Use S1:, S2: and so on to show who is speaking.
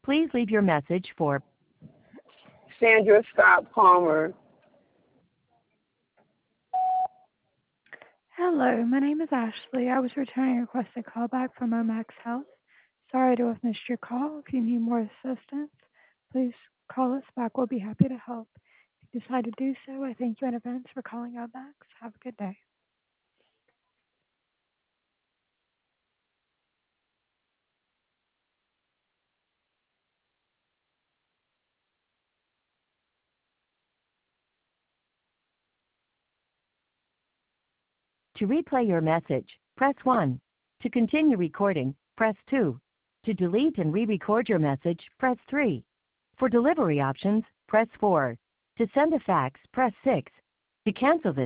S1: Please leave your message for
S2: Sandra Scott Palmer.
S3: Hello, my name is Ashley. I was returning a requested call back from Omax Health. Sorry to have missed your call. If you need more assistance, please call us back. We'll be happy to help. If you decide to do so, I thank you in advance for calling Omax. Have a good day.
S1: to replay your message, press 1. To continue recording, press 2. To delete and re-record your message, press 3. For delivery options, press 4. To send a fax, press 6. To cancel this